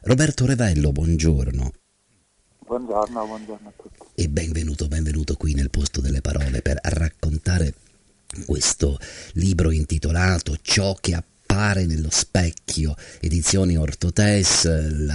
Roberto Revello, buongiorno Buongiorno a tutti. e benvenuto qui nel Posto delle Parole per raccontare questo libro intitolato Ciò che appare nello specchio, edizioni Orthotes.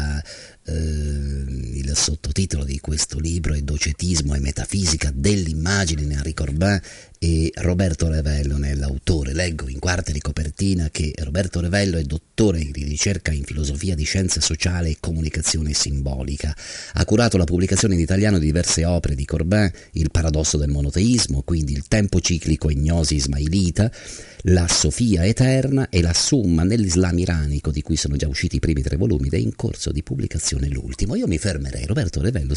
Il sottotitolo di questo libro è Docetismo e metafisica dell'immagine di Henri Corbin, e Roberto Revello è l'autore. Leggo in quarta di copertina che Roberto Revello è dottore di ricerca in filosofia di scienza sociale e comunicazione simbolica. Ha curato la pubblicazione in italiano di diverse opere di Corbin: Il paradosso del monoteismo, quindi il tempo ciclico e gnosi ismailita, la Sofia eterna e la Summa nell'Islam iranico, di cui sono già usciti i primi 3 volumi ed è in corso di pubblicazione l'ultimo. Io mi fermerei, Roberto Revello,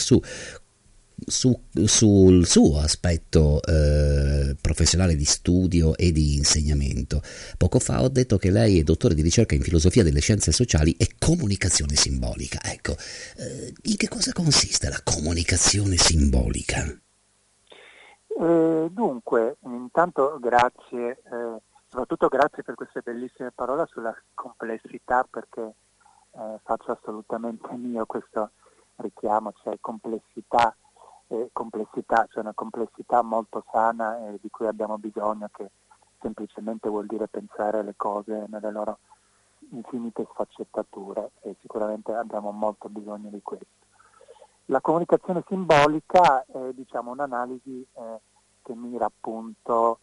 sul suo aspetto professionale di studio e di insegnamento. Poco fa ho detto che lei è dottore di ricerca in filosofia delle scienze sociali e comunicazione simbolica. Ecco, in che cosa consiste la comunicazione simbolica? Dunque, intanto grazie, soprattutto grazie per queste bellissime parole sulla complessità, perché faccio assolutamente mio questo richiamo, cioè complessità, cioè una complessità molto sana e di cui abbiamo bisogno, che semplicemente vuol dire pensare le cose nelle loro infinite sfaccettature, e sicuramente abbiamo molto bisogno di questo. La comunicazione simbolica è, diciamo, un'analisi che mira appunto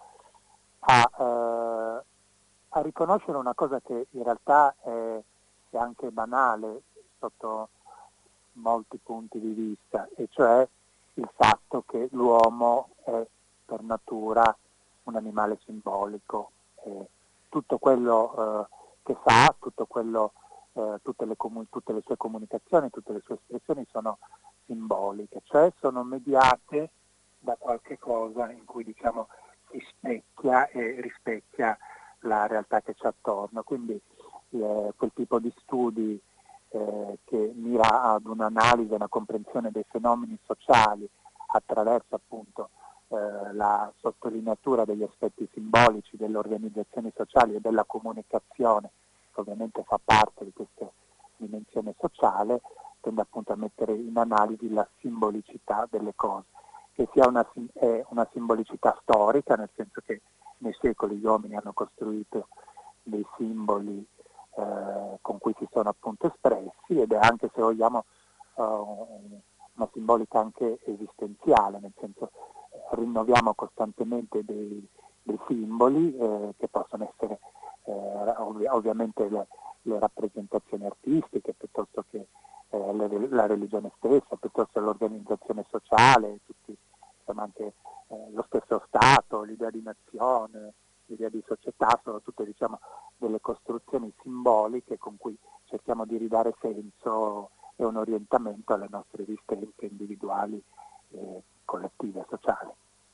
a riconoscere una cosa che in realtà è anche banale sotto molti punti di vista, e cioè il fatto che l'uomo è per natura un animale simbolico. Tutto quello che fa, tutto quello, tutte le sue comunicazioni, tutte le sue espressioni sono simboliche, cioè sono mediate da qualche cosa in cui, diciamo, si specchia e rispecchia la realtà che c'è attorno. Quindi quel tipo di studi che mira ad un'analisi e una comprensione dei fenomeni sociali attraverso appunto la sottolineatura degli aspetti simbolici delle organizzazioni sociali e della comunicazione, che ovviamente fa parte di questa dimensione sociale, tende appunto a mettere in analisi la simbolicità delle cose, che sia una simbolicità storica, nel senso che nei secoli gli uomini hanno costruito dei simboli con cui si sono appunto espressi, ed è anche, se vogliamo, una simbolica anche esistenziale, nel senso rinnoviamo costantemente dei simboli che possono essere ovviamente le rappresentazioni artistiche, piuttosto che la religione stessa, piuttosto che l'organizzazione sociale, tutti, insomma, anche lo stesso Stato, l'idea di nazione, l'idea di società, sono tutte, diciamo, delle costruzioni simboliche con cui cerchiamo di ridare senso e un orientamento alle nostre esistenze individuali, collettive, sociali.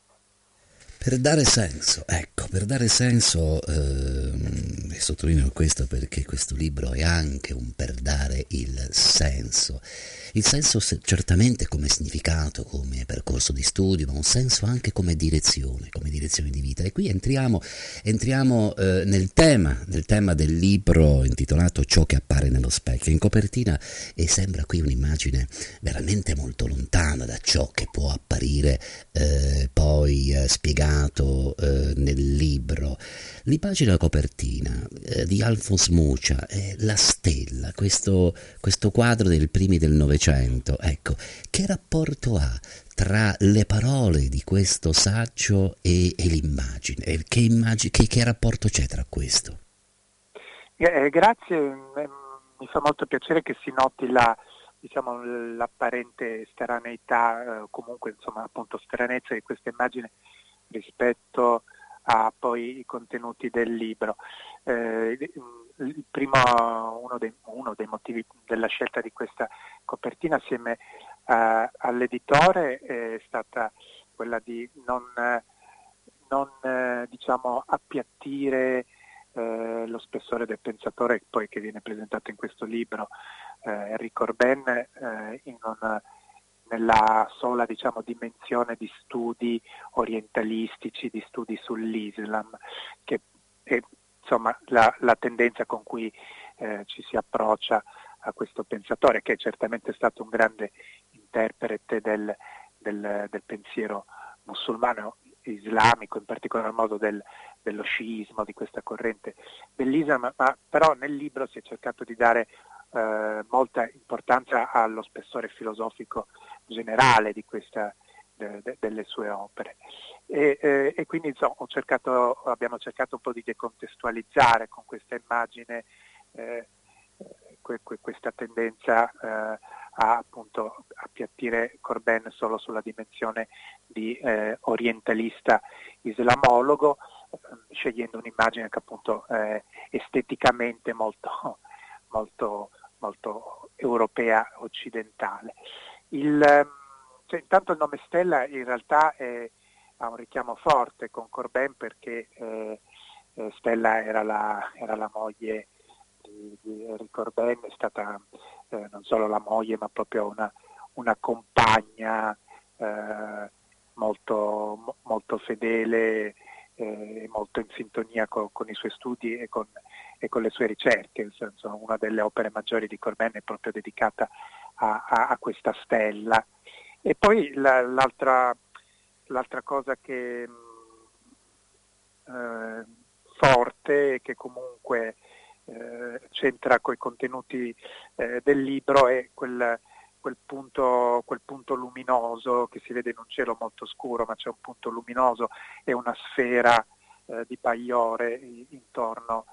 Per dare senso, e sottolineo questo perché questo libro è anche un per dare il senso certamente come significato, come percorso di studio, ma un senso anche come direzione di vita. E qui entriamo nel tema del libro intitolato Ciò che appare nello specchio, in copertina, e sembra qui un'immagine veramente molto lontana da ciò che può apparire poi spiegato nel libro. L'immagine copertina di Alphonse Mucha è la stella, questo quadro dei primi del Novecento. Ecco, che rapporto ha tra le parole di questo saggio e l'immagine? Che rapporto c'è tra questo? Grazie, mi fa molto piacere che si noti diciamo, l'apparente straneità, comunque, insomma, appunto, stranezza di questa immagine rispetto a poi i contenuti del libro. Uno dei motivi della scelta di questa copertina assieme all'editore è stata quella di non diciamo, appiattire lo spessore del pensatore poi che viene presentato in questo libro, Henri Corbin, nella sola, diciamo, dimensione di studi orientalistici, di studi sull'Islam, che è, insomma, la tendenza con cui ci si approccia a questo pensatore, che è certamente stato un grande interprete del pensiero musulmano, islamico, in particolar modo dello sciismo, di questa corrente dell'Islam, ma però nel libro si è cercato di dare molta importanza allo spessore filosofico generale di delle sue opere. E quindi insomma, abbiamo cercato un po' di decontestualizzare con questa immagine questa tendenza a appunto appiattire Corbin solo sulla dimensione di orientalista islamologo, scegliendo un'immagine che appunto è esteticamente molto, molto, molto europea occidentale. Intanto il nome Stella in realtà ha un richiamo forte con Corbin, perché Stella era la moglie di Henri Corbin, è stata non solo la moglie ma proprio una compagna molto, molto fedele, molto in sintonia con i suoi studi e con le sue ricerche. Nel senso, una delle opere maggiori di Corbin è proprio dedicata a questa stella. E poi l'altra cosa che forte, che comunque c'entra coi contenuti del libro, è quel punto luminoso che si vede in un cielo molto scuro, ma c'è un punto luminoso e una sfera di bagliore intorno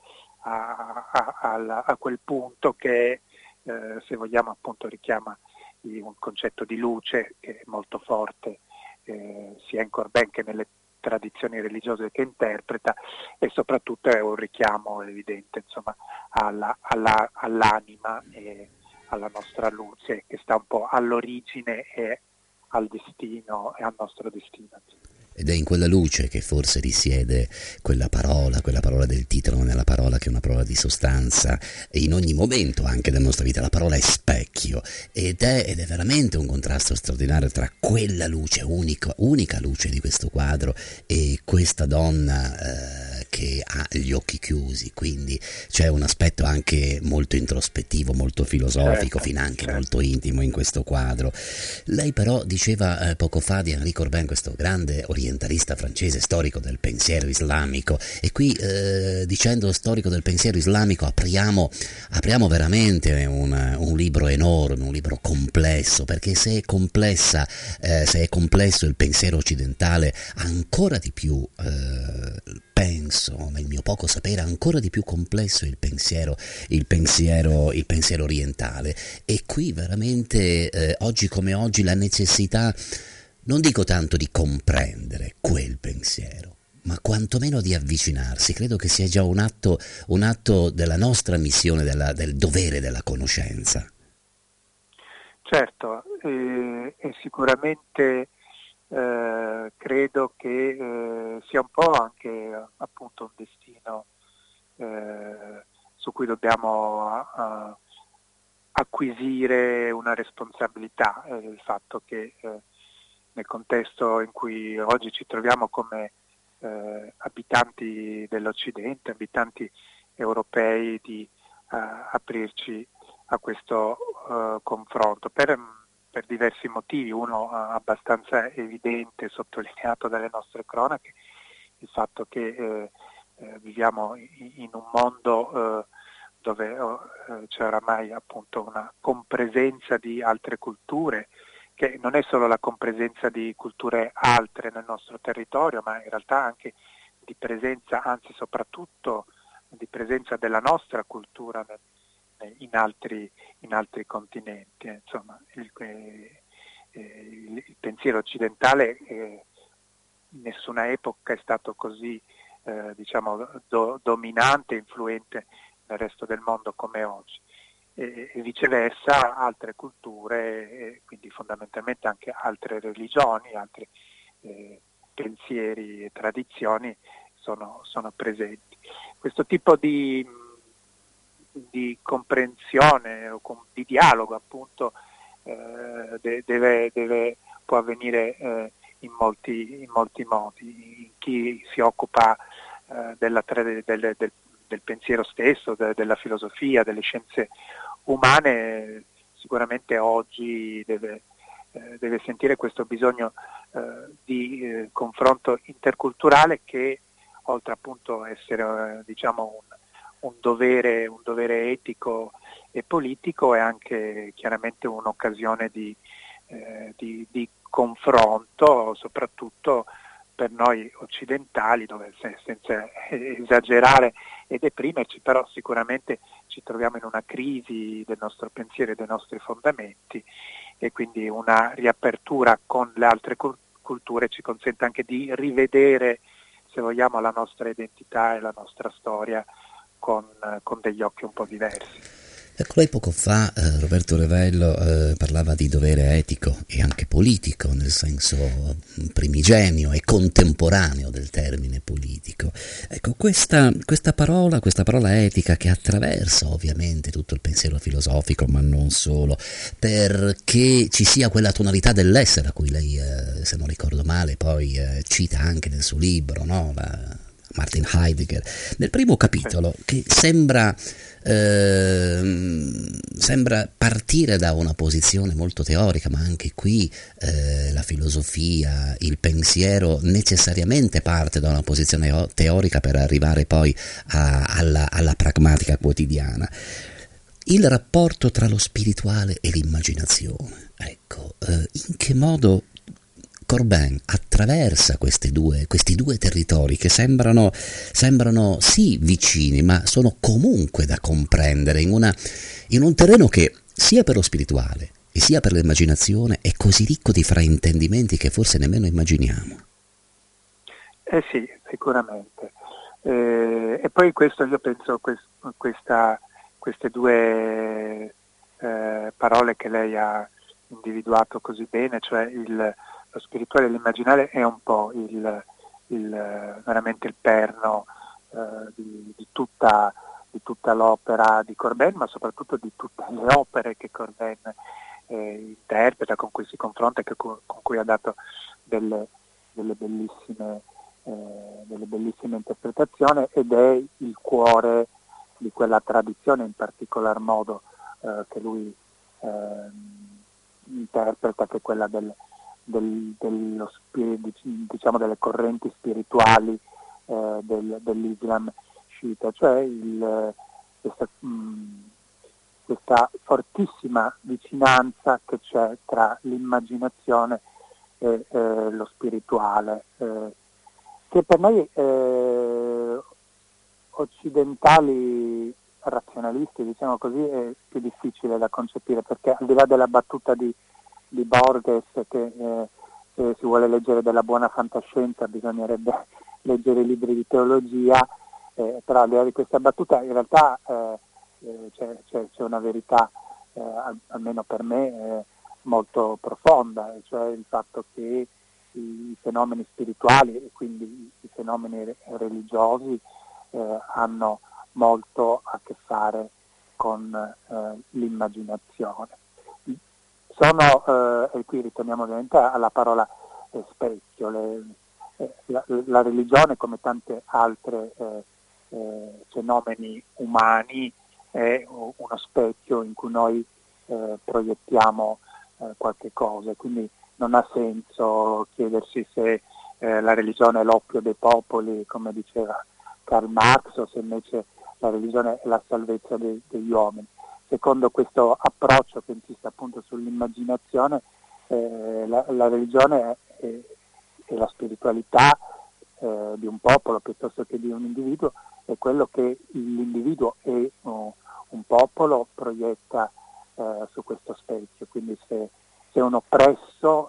a quel punto che se vogliamo appunto richiama un concetto di luce che è molto forte sia in Corbin che nelle tradizioni religiose che interpreta, e soprattutto è un richiamo evidente, insomma, all'anima e alla nostra luce, che sta un po' all'origine e al destino e al nostro destino. Ed è in quella luce che forse risiede quella parola del titolo, nella parola che è una parola di sostanza e in ogni momento anche della nostra vita. La parola è specchio ed è veramente un contrasto straordinario tra quella luce, unica luce di questo quadro, e questa donna che ha gli occhi chiusi. Quindi c'è un aspetto anche molto introspettivo, molto filosofico, finanche molto intimo in questo quadro. Lei però diceva poco fa di Henri Corbin, questo grande orientalista francese, storico del pensiero islamico, e qui dicendo storico del pensiero islamico apriamo veramente un libro enorme, un libro complesso, perché se è complesso il pensiero occidentale, ancora di più penso, nel mio poco sapere, ancora di più complesso il pensiero orientale. E qui veramente oggi come oggi la necessità, non dico tanto di comprendere quel pensiero, ma quantomeno di avvicinarsi. Credo che sia già un atto della nostra missione, del dovere della conoscenza. Certo, e sicuramente credo che sia un po' anche appunto un destino su cui dobbiamo acquisire una responsabilità, il fatto che nel contesto in cui oggi ci troviamo come abitanti dell'Occidente, abitanti europei, di aprirci a questo confronto per diversi motivi. Uno abbastanza evidente, sottolineato dalle nostre cronache, il fatto che viviamo in un mondo dove c'è oramai appunto una compresenza di altre culture, che non è solo la compresenza di culture altre nel nostro territorio, ma in realtà anche di presenza, anzi soprattutto di presenza della nostra cultura in altri continenti. Insomma, il pensiero occidentale in nessuna epoca è stato così dominante e influente nel resto del mondo come oggi. E viceversa altre culture, e quindi fondamentalmente anche altre religioni, altri pensieri e tradizioni sono presenti. Questo tipo di comprensione o di dialogo appunto può avvenire in molti modi. Chi si occupa del pensiero stesso, della filosofia, delle scienze umane, sicuramente oggi deve sentire questo bisogno di confronto interculturale che, oltre appunto a essere diciamo un dovere etico e politico, è anche chiaramente un'occasione di confronto, soprattutto per noi occidentali, dove senza esagerare e deprimerci, però sicuramente ci troviamo in una crisi del nostro pensiero e dei nostri fondamenti, e quindi una riapertura con le altre culture ci consente anche di rivedere, se vogliamo, la nostra identità e la nostra storia con degli occhi un po' diversi. Ecco, lei poco fa, Roberto Revello, parlava di dovere etico e anche politico, nel senso primigenio e contemporaneo del termine politico. Ecco, questa parola etica, che attraversa ovviamente tutto il pensiero filosofico, ma non solo, perché ci sia quella tonalità dell'essere a cui lei, se non ricordo male, poi cita anche nel suo libro, no? Martin Heidegger, nel primo capitolo, che sembra partire da una posizione molto teorica, ma anche qui la filosofia, il pensiero necessariamente parte da una posizione teorica per arrivare poi alla pragmatica quotidiana. Il rapporto tra lo spirituale e l'immaginazione, ecco, in che modo Corbin attraversa questi due territori che sembrano sì vicini, ma sono comunque da comprendere in un terreno che sia per lo spirituale e sia per l'immaginazione è così ricco di fraintendimenti che forse nemmeno immaginiamo. Sì, sicuramente. E poi questo, io penso, queste due parole che lei ha individuato così bene, cioè lo spirituale e l'immaginare, è un po' veramente il perno di tutta l'opera di Corbin, ma soprattutto di tutte le opere che Corbin interpreta, con cui si confronta e con cui ha dato delle bellissime interpretazioni, ed è il cuore di quella tradizione, in particolar modo che lui interpreta, che è quella diciamo delle correnti spirituali dell'Islam sciita, cioè questa fortissima vicinanza che c'è tra l'immaginazione e lo spirituale, che per noi occidentali razionalisti, diciamo così, è più difficile da concepire, perché al di là della battuta di Borges, che se si vuole leggere della buona fantascienza bisognerebbe leggere i libri di teologia, però al di là di questa battuta in realtà c'è una verità, almeno per me, molto profonda, cioè il fatto che i fenomeni spirituali e quindi i fenomeni religiosi hanno molto a che fare con l'immaginazione. E qui ritorniamo ovviamente alla parola specchio. La religione, come tante altre fenomeni umani, è uno specchio in cui noi proiettiamo qualche cosa, quindi non ha senso chiedersi se la religione è l'oppio dei popoli, come diceva Karl Marx, o se invece la religione è la salvezza degli uomini. Secondo questo approccio che insiste appunto sull'immaginazione, la religione e la spiritualità di un popolo piuttosto che di un individuo è quello che l'individuo e un popolo proietta su questo specchio. Quindi se un oppresso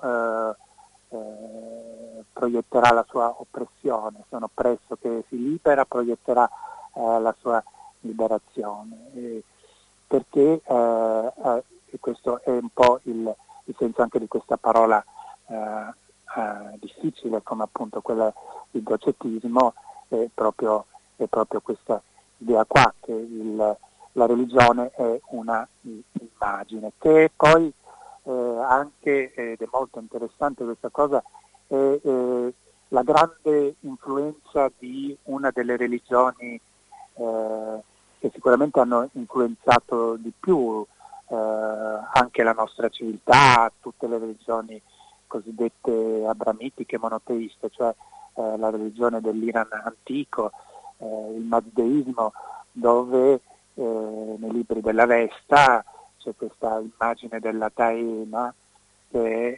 proietterà la sua oppressione, se un oppresso che si libera proietterà la sua liberazione. Perché e questo è un po' il senso anche di questa parola difficile, come appunto quella di docetismo, è proprio questa idea qua, che la religione è una immagine, che poi anche, ed è molto interessante questa cosa, è la grande influenza di una delle religioni che sicuramente hanno influenzato di più anche la nostra civiltà, tutte le religioni cosiddette abramitiche, monoteiste, cioè la religione dell'Iran antico, il mazdeismo, dove nei libri dell'Avesta c'è questa immagine della Daena che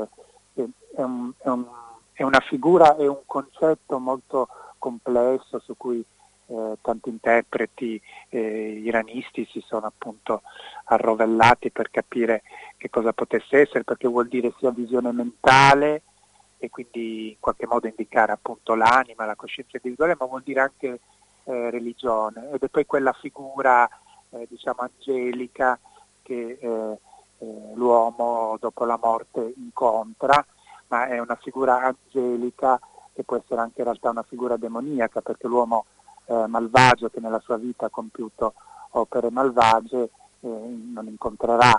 è una figura, è un concetto molto complesso su cui tanti interpreti iranisti si sono appunto arrovellati per capire che cosa potesse essere, perché vuol dire sia visione mentale e quindi in qualche modo indicare appunto l'anima, la coscienza individuale, ma vuol dire anche religione, ed è poi quella figura diciamo angelica che l'uomo dopo la morte incontra, ma è una figura angelica che può essere anche in realtà una figura demoniaca, perché l'uomo malvagio che nella sua vita ha compiuto opere malvagie non incontrerà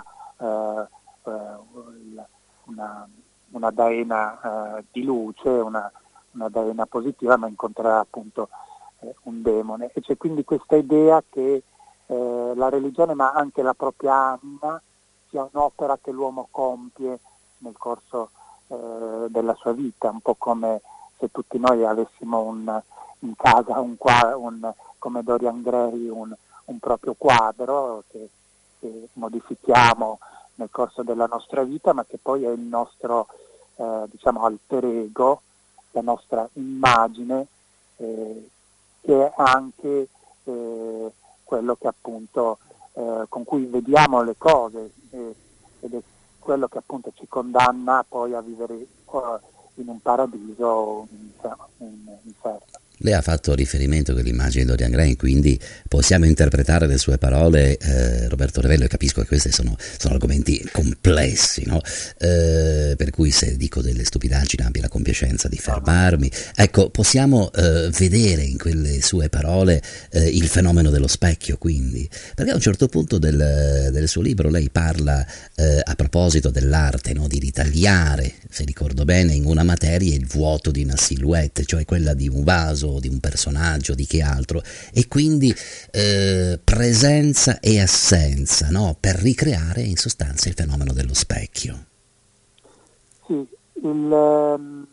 una daena di luce, una daena positiva, ma incontrerà appunto un demone. E c'è quindi questa idea che la religione, ma anche la propria anima, sia un'opera che l'uomo compie nel corso della sua vita, un po' come se tutti noi avessimo in casa come Dorian Gray un proprio quadro che modifichiamo nel corso della nostra vita, ma che poi è il nostro diciamo alter ego, la nostra immagine, che è anche quello che appunto con cui vediamo le cose ed è quello che appunto ci condanna poi a vivere in un paradiso o in inferno. Lei ha fatto riferimento con l'immagine di Dorian Gray, quindi possiamo interpretare le sue parole, Roberto Revello, e capisco che questi sono argomenti complessi, no? Per cui se dico delle stupidaggini abbia la compiacenza di fermarmi. Ecco, possiamo vedere in quelle sue parole il fenomeno dello specchio, quindi, perché a un certo punto del suo libro lei parla a proposito dell'arte, no? Di ritagliare, se ricordo bene, in una materia il vuoto di una silhouette, cioè quella di un vaso, di un personaggio, di che altro, e quindi presenza e assenza, no? Per ricreare in sostanza il fenomeno dello specchio. Sì, lo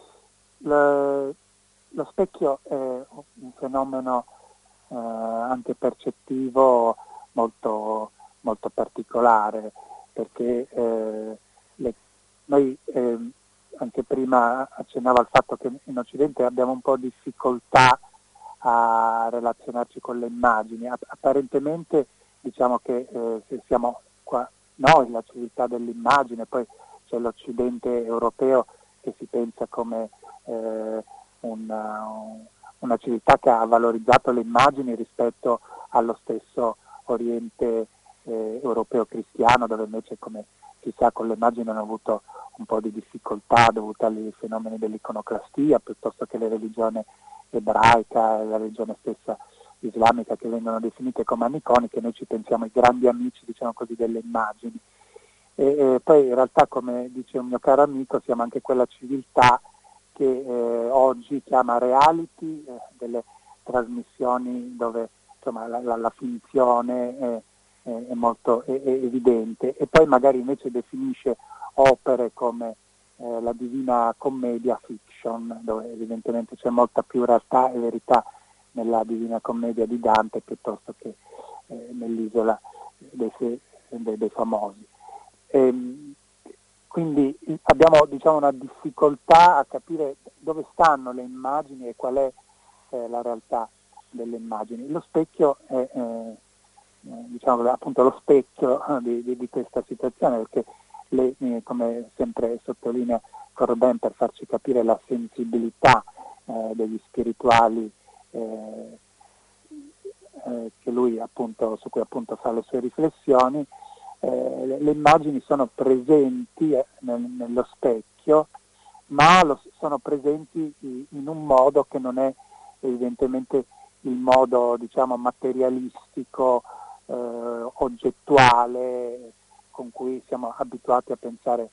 specchio è un fenomeno anche percettivo molto, molto particolare, perché noi anche prima accennavo al fatto che in Occidente abbiamo un po' di difficoltà a relazionarci con le immagini. Apparentemente diciamo che se siamo qua noi, la civiltà dell'immagine, poi c'è l'Occidente europeo che si pensa come una civiltà che ha valorizzato le immagini rispetto allo stesso Oriente europeo cristiano, dove invece, come si sa, con le immagini hanno avuto un po' di difficoltà dovute ai fenomeni dell'iconoclastia, piuttosto che la religione ebraica e la religione stessa islamica, che vengono definite come aniconiche. Noi ci pensiamo ai grandi amici, diciamo così, delle immagini. E poi in realtà, come dice un mio caro amico, siamo anche quella civiltà che oggi chiama reality delle trasmissioni dove insomma la finzione è molto evidente, e poi magari invece definisce opere come la Divina Commedia fiction, dove evidentemente c'è molta più realtà e verità nella Divina Commedia di Dante piuttosto che nell'Isola dei Famosi. Quindi abbiamo, diciamo, una difficoltà a capire dove stanno le immagini e qual è la realtà delle immagini. Lo specchio è diciamo appunto lo specchio di questa situazione, perché lei, come sempre sottolinea Corbin, per farci capire la sensibilità degli spirituali che lui appunto, su cui appunto fa le sue riflessioni, le immagini sono presenti nello specchio, ma sono presenti in un modo che non è evidentemente il modo, diciamo, materialistico, oggettuale con cui siamo abituati a pensare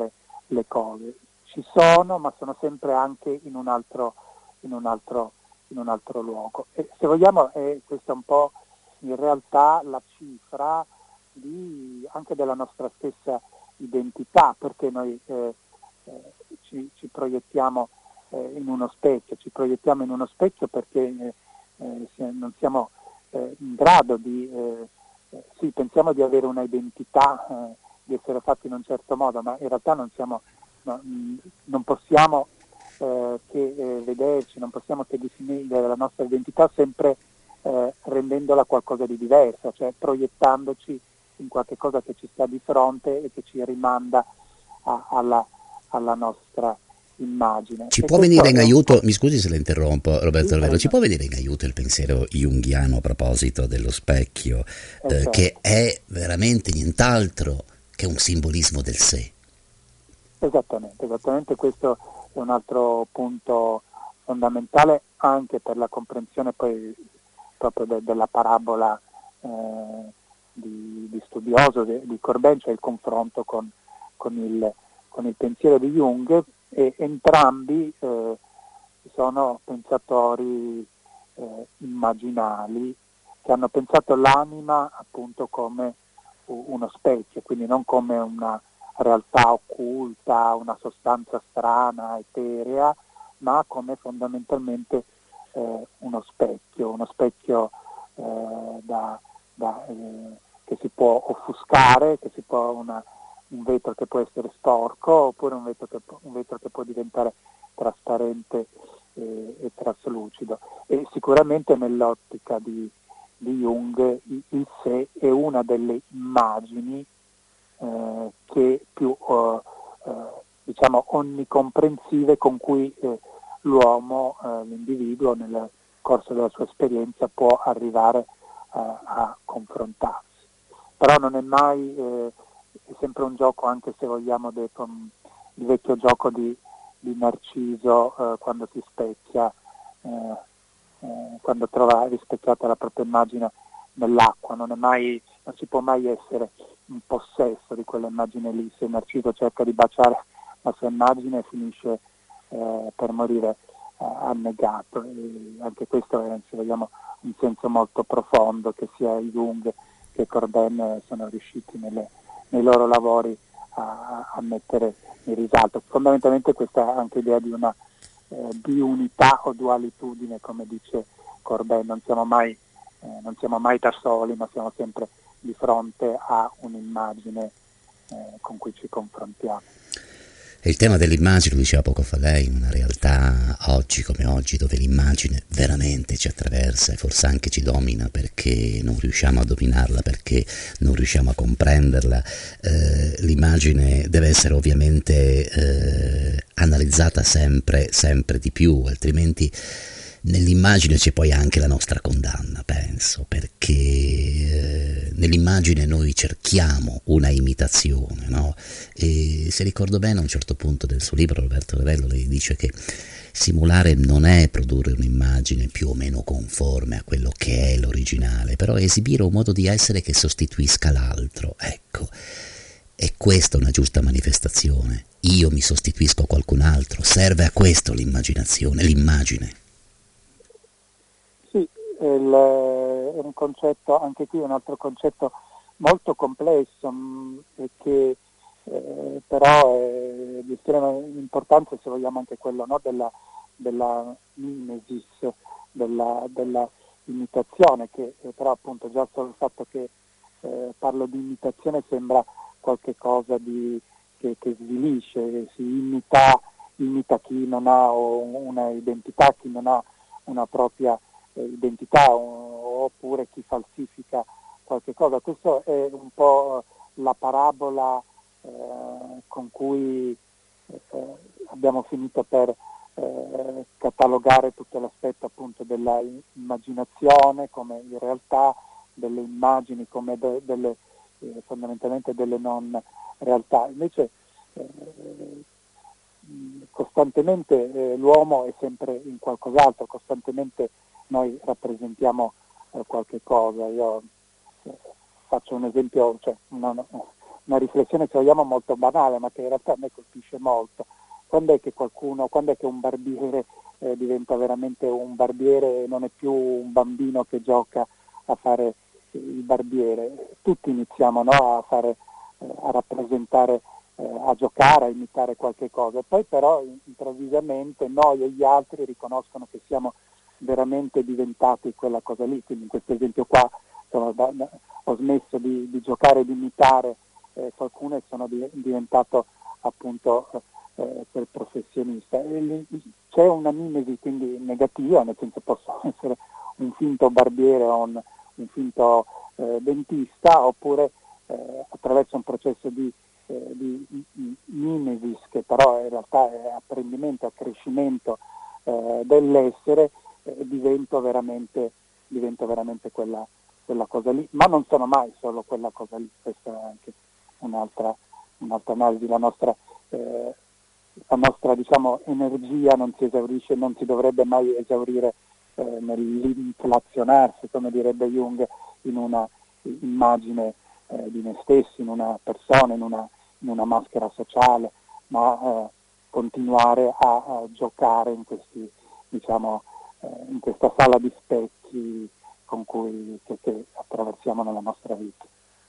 le cose. Ci sono, ma sono sempre anche in un altro in un altro luogo. E se vogliamo questa è un po' in realtà la cifra anche della nostra stessa identità, perché noi ci proiettiamo in uno specchio perché non siamo in grado sì, pensiamo di avere una identità, di essere fatti in un certo modo, ma in realtà non possiamo che vederci, non possiamo che definire la nostra identità sempre rendendola qualcosa di diverso, cioè proiettandoci in qualche cosa che ci sta di fronte e che ci rimanda alla nostra immagine. Ci E può venire in aiuto, po'... mi scusi se la interrompo Roberto Sì, Ravello, ci prego. può venire in aiuto il pensiero junghiano a proposito dello specchio, Certo. che è veramente nient'altro che un simbolismo del sé? Esattamente, questo è un altro punto fondamentale anche per la comprensione poi proprio della parabola di studioso di Corbin, cioè il confronto con il pensiero di Jung, e entrambi sono pensatori immaginali che hanno pensato l'anima appunto come uno specchio, quindi non come una realtà occulta, una sostanza strana, eterea, ma come fondamentalmente uno specchio che si può offuscare, un vetro che può essere sporco, oppure un vetro che può diventare trasparente e traslucido. E sicuramente nell'ottica di Jung il sé è una delle immagini che più diciamo onnicomprensive con cui l'uomo, l'individuo nel corso della sua esperienza può arrivare a confrontarsi. Però non è mai, è sempre un gioco, anche se vogliamo, il vecchio gioco di Narciso quando si specchia, quando trova rispecchiata la propria immagine nell'acqua, non si può mai essere in possesso di quell'immagine lì. Se Narciso cerca di baciare la sua immagine finisce per morire annegato, e anche questo è, se vogliamo, un senso molto profondo che sia Jung che Corbin sono riusciti nei loro lavori a mettere in risalto. Fondamentalmente questa anche idea di una biunità o dualitudine, come dice Corbin, non siamo mai da soli, ma siamo sempre di fronte a un'immagine con cui ci confrontiamo. E il tema dell'immagine, lo diceva poco fa lei, in una realtà oggi come oggi dove l'immagine veramente ci attraversa e forse anche ci domina perché non riusciamo a dominarla, perché non riusciamo a comprenderla, l'immagine deve essere ovviamente analizzata sempre di più, altrimenti nell'immagine c'è poi anche la nostra condanna, penso, perché nell'immagine noi cerchiamo una imitazione, no? E se ricordo bene, a un certo punto del suo libro, Roberto Ravello, lei dice che simulare non è produrre un'immagine più o meno conforme a quello che è l'originale, però è esibire un modo di essere che sostituisca l'altro, ecco. E questa è una giusta manifestazione. Io mi sostituisco a qualcun altro, serve a questo l'immagine. Sì, è un concetto, anche qui un altro concetto molto complesso e che però è di estrema importanza, se vogliamo, anche quello, no, della mimesis, della imitazione, che però appunto già solo il fatto che parlo di imitazione sembra qualche cosa che svilisce, si imita chi non ha una identità, chi non ha una propria identità, oppure chi falsifica qualche cosa. Questo è un po' la parabola con cui abbiamo finito per catalogare tutto l'aspetto appunto della immaginazione come in realtà, delle immagini come fondamentalmente delle non realtà. Invece costantemente l'uomo è sempre in qualcos'altro, costantemente noi rappresentiamo qualche cosa. Io faccio un esempio, cioè una riflessione, se vogliamo, molto banale, ma che in realtà a me colpisce molto. Quando è che un barbiere diventa veramente un barbiere, non è più un bambino che gioca a fare il barbiere. Tutti iniziamo, no, a fare, a rappresentare, a giocare, a imitare qualche cosa, e poi però improvvisamente noi e gli altri riconoscono che siamo veramente diventati quella cosa lì. Quindi in questo esempio qua ho smesso di giocare e di imitare qualcuno e sono diventato appunto quel professionista. C'è una mimesi quindi negativa, nel senso posso essere un finto barbiere o un finto dentista, oppure attraverso un processo di mimesis, che però in realtà è apprendimento, accrescimento dell'essere, divento veramente quella cosa lì, ma non sono mai solo quella cosa lì. Questa è anche un'altra analisi. La nostra diciamo, energia non si esaurisce, non si dovrebbe mai esaurire nell'inflazionarsi, come direbbe Jung, in una immagine di noi stessi, in una persona, in una maschera sociale, ma continuare a giocare in questi, diciamo, in questa sala di specchi che attraversiamo nella nostra vita.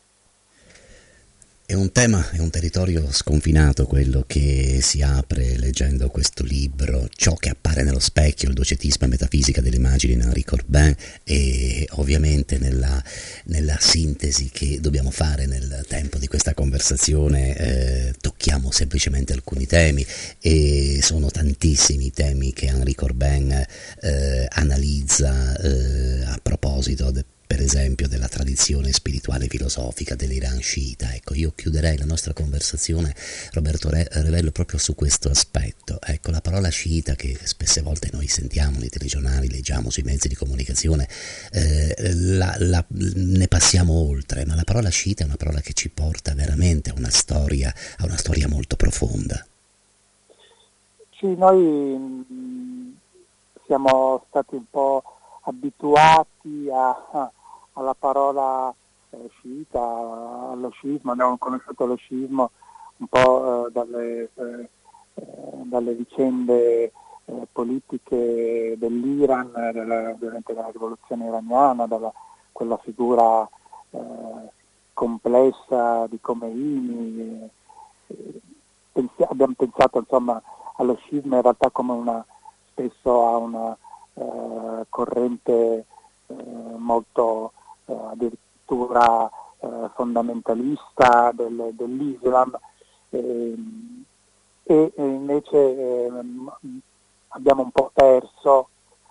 È un tema, è un territorio sconfinato quello che si apre leggendo questo libro, Ciò che appare nello specchio, il docetismo e metafisica delle immagini di Henri Corbin, e ovviamente nella sintesi che dobbiamo fare nel tempo di questa conversazione tocchiamo semplicemente alcuni temi, e sono tantissimi i temi che Henri Corbin analizza a proposito per esempio della tradizione spirituale filosofica dell'Iran sciita. Ecco, io chiuderei la nostra conversazione, Roberto Revello, proprio su questo aspetto. Ecco, la parola sciita, che spesse volte noi sentiamo nei telegiornali, leggiamo sui mezzi di comunicazione, ne passiamo oltre, ma la parola sciita è una parola che ci porta veramente a una storia molto profonda. Sì, noi siamo stati un po' abituati alla parola sciita, allo sciismo, abbiamo conosciuto lo sciismo un po' dalle vicende politiche dell'Iran, ovviamente della rivoluzione iraniana, quella figura complessa di Khomeini. Abbiamo pensato insomma allo sciismo in realtà come spesso a una corrente molto addirittura fondamentalista dell'Islam, e invece abbiamo un po' perso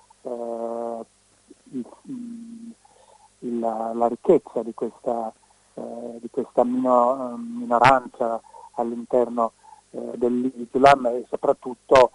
la ricchezza di questa minoranza all'interno dell'Islam, e soprattutto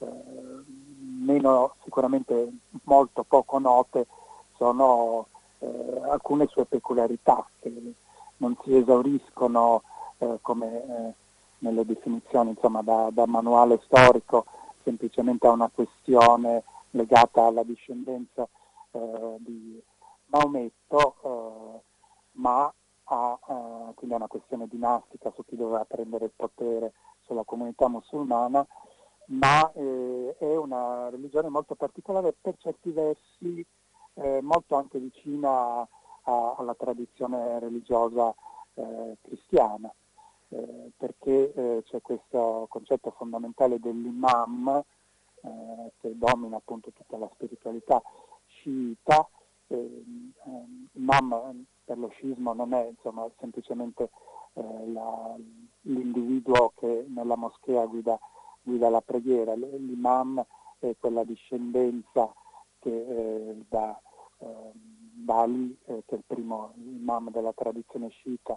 meno, sicuramente molto poco note sono alcune sue peculiarità, che non si esauriscono come nelle definizioni insomma da manuale storico semplicemente a una questione legata alla discendenza di Maometto, ma quindi è una questione dinastica su chi doveva prendere il potere sulla comunità musulmana, ma è una religione molto particolare, per certi versi molto anche vicina alla tradizione religiosa cristiana, perché c'è questo concetto fondamentale dell'imam che domina appunto tutta la spiritualità sciita. Imam per lo sciismo non è insomma semplicemente l'individuo che nella moschea guida la preghiera. L'imam è quella discendenza che da Ali, che è il primo imam della tradizione sciita,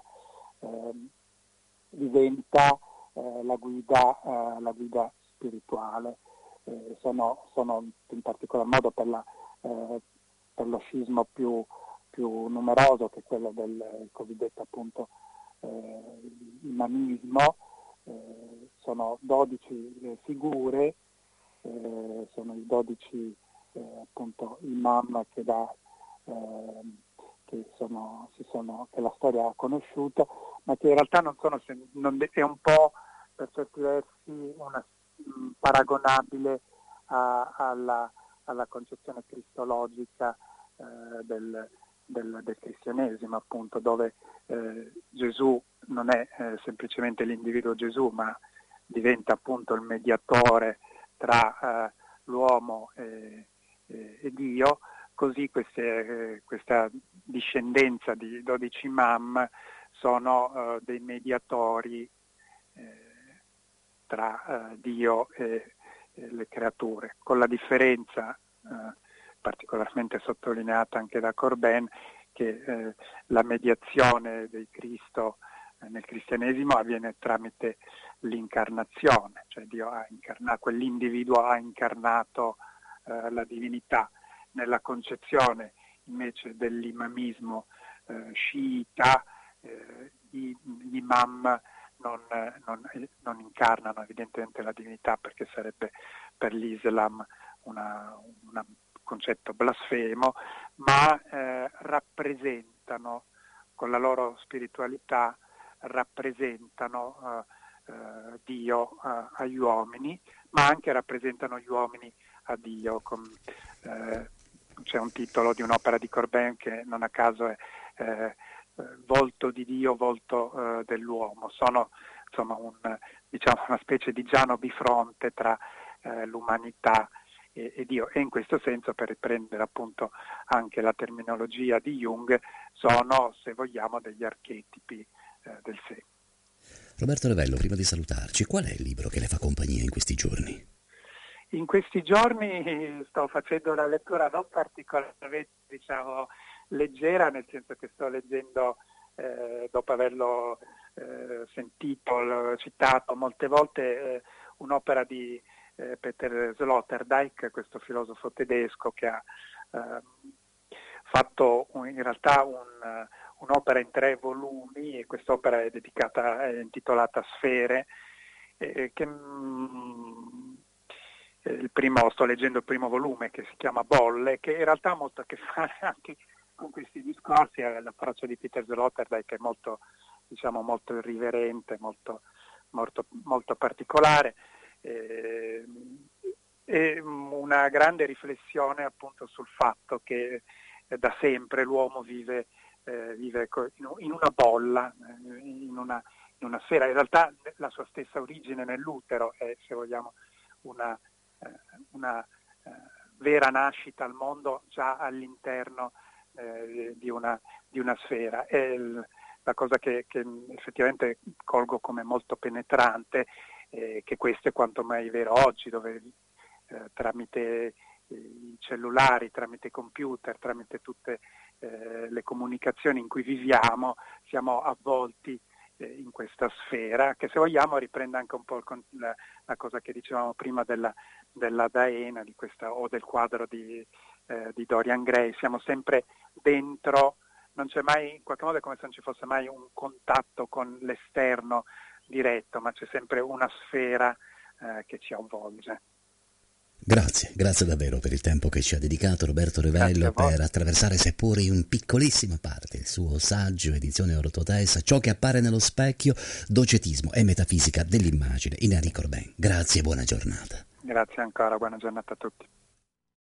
diventa la guida spirituale. Sono in particolar modo per lo sciismo più numeroso, che è quello del cosiddetto appunto imanismo. Sono 12 figure, sono i 12 appunto imam che la storia ha conosciuto, ma che in realtà è un po' per certi versi paragonabile alla concezione cristologica del cristianesimo, appunto, dove Gesù non è semplicemente l'individuo Gesù, ma diventa appunto il mediatore tra l'uomo e Dio. Così questa discendenza di 12 imam sono dei mediatori tra Dio e le creature, con la differenza particolarmente sottolineata anche da Corbin, che la mediazione di Cristo nel cristianesimo avviene tramite l'incarnazione, cioè Dio ha incarnato, quell'individuo ha incarnato la divinità. Nella concezione invece dell'imamismo sciita, gli imam non incarnano evidentemente la divinità, perché sarebbe per l'Islam un concetto blasfemo, ma rappresentano, con la loro spiritualità, rappresentano Dio agli uomini, ma anche rappresentano gli uomini a Dio. C'è un titolo di un'opera di Corbin che non a caso è Volto di Dio, volto dell'uomo. Sono insomma una specie di Giano bifronte tra l'umanità e Dio, e in questo senso, per riprendere appunto anche la terminologia di Jung, sono, se vogliamo, degli archetipi del sé. Roberto Revello, prima di salutarci, qual è il libro che le fa compagnia in questi giorni? In questi giorni sto facendo una lettura non particolarmente, leggera, nel senso che sto leggendo, dopo averlo sentito, citato molte volte, un'opera di Peter Sloterdijk, questo filosofo tedesco che ha fatto in realtà un'opera in 3 volumi, e quest'opera è intitolata Sfere, sto leggendo il primo volume, che si chiama Bolle, che in realtà ha molto a che fare anche con questi discorsi. L'approccio di Peter Sloterdijk è molto irriverente, molto particolare, e una grande riflessione appunto sul fatto che da sempre l'uomo vive in una bolla, in una sfera. In realtà la sua stessa origine nell'utero è, se vogliamo, una vera nascita al mondo già all'interno di una sfera. E la cosa che effettivamente colgo come molto penetrante è che questo è quanto mai vero oggi, dove tramite i cellulari, tramite i computer, tramite tutte le comunicazioni in cui viviamo, siamo avvolti in questa sfera, che, se vogliamo, riprende anche un po' la cosa che dicevamo prima della Daena, o del quadro di Dorian Gray. Siamo sempre dentro, non c'è mai, in qualche modo è come se non ci fosse mai un contatto con l'esterno diretto, ma c'è sempre una sfera che ci avvolge. Grazie davvero per il tempo che ci ha dedicato Roberto Revello, per attraversare, seppure in piccolissima parte, il suo saggio, edizione Orthotes, Ciò che appare nello specchio, docetismo e metafisica dell'immagine, in Henri Corbin. Grazie e buona giornata. Grazie ancora, buona giornata a tutti.